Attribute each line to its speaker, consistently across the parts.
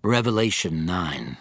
Speaker 1: Revelation 9.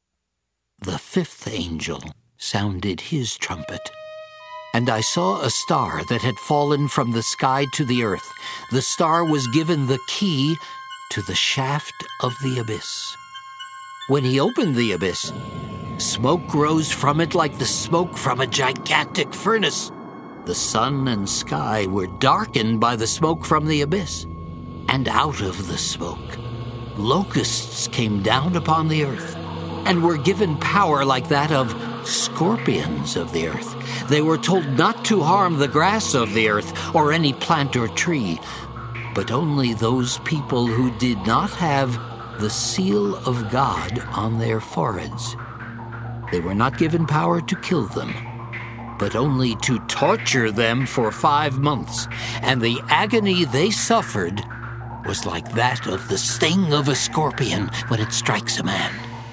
Speaker 1: The fifth angel sounded his trumpet, and I saw a star that had fallen from the sky to the earth. The star was given the key to the shaft of the abyss. When he opened the abyss, smoke rose from it like the smoke from a gigantic furnace. The sun and sky were darkened by the smoke from the abyss, and out of the smoke, locusts came down upon the earth, and were given power like that of scorpions of the earth. They were told not to harm the grass of the earth or any plant or tree, but only those people who did not have the seal of God on their foreheads. They were not given power to kill them, but only to torture them for 5 months, and the agony they suffered was like that of the sting of a scorpion when it strikes a man.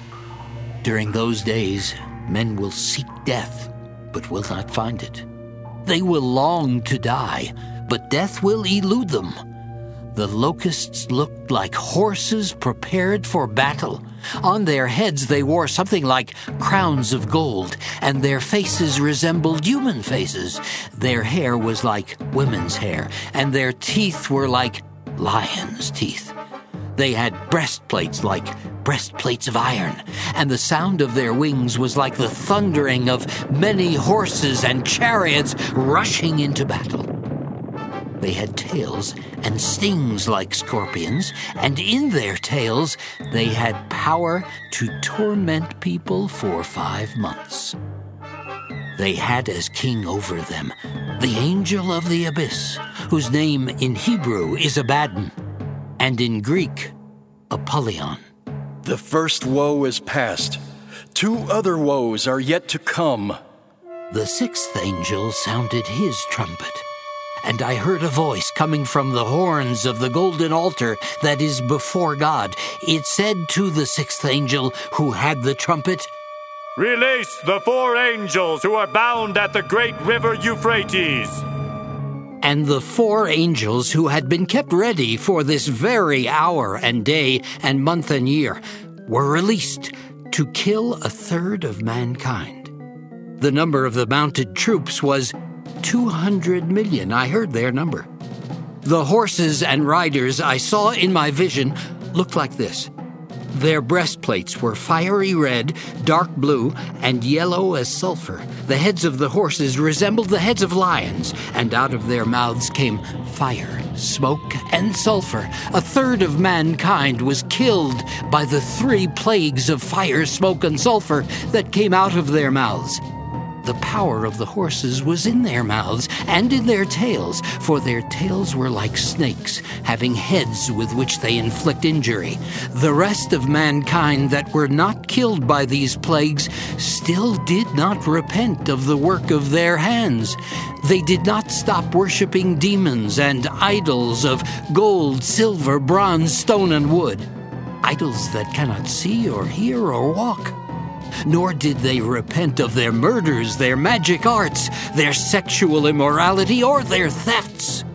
Speaker 1: During those days, men will seek death, but will not find it. They will long to die, but death will elude them. The locusts looked like horses prepared for battle. On their heads they wore something like crowns of gold, and their faces resembled human faces. Their hair was like women's hair, and their teeth were like lions' teeth. They had breastplates like breastplates of iron, and the sound of their wings was like the thundering of many horses and chariots rushing into battle. They had tails and stings like scorpions, and in their tails they had power to torment people for 5 months. They had as king over them the angel of the abyss, whose name in Hebrew is Abaddon, and in Greek, Apollyon.
Speaker 2: The first woe is past. 2 other woes are yet to come.
Speaker 1: The sixth angel sounded his trumpet, and I heard a voice coming from the horns of the golden altar that is before God. It said to the sixth angel who had the trumpet,
Speaker 3: "Release the 4 angels who are bound at the great river Euphrates."
Speaker 1: And the 4 angels who had been kept ready for this very hour and day and month and year were released to kill 1/3 of mankind. The number of the mounted troops was 200 million. I heard their number. The horses and riders I saw in my vision looked like this. Their breastplates were fiery red, dark blue, and yellow as sulfur. The heads of the horses resembled the heads of lions, and out of their mouths came fire, smoke, and sulfur. 1/3 of mankind was killed by the 3 plagues of fire, smoke, and sulfur that came out of their mouths. The power of the horses was in their mouths and in their tails, for their tails were like snakes, having heads with which they inflict injury. The rest of mankind that were not killed by these plagues still did not repent of the work of their hands. They did not stop worshiping demons and idols of gold, silver, bronze, stone, and wood, idols that cannot see or hear or walk. Nor did they repent of their murders, their magic arts, their sexual immorality, or their thefts.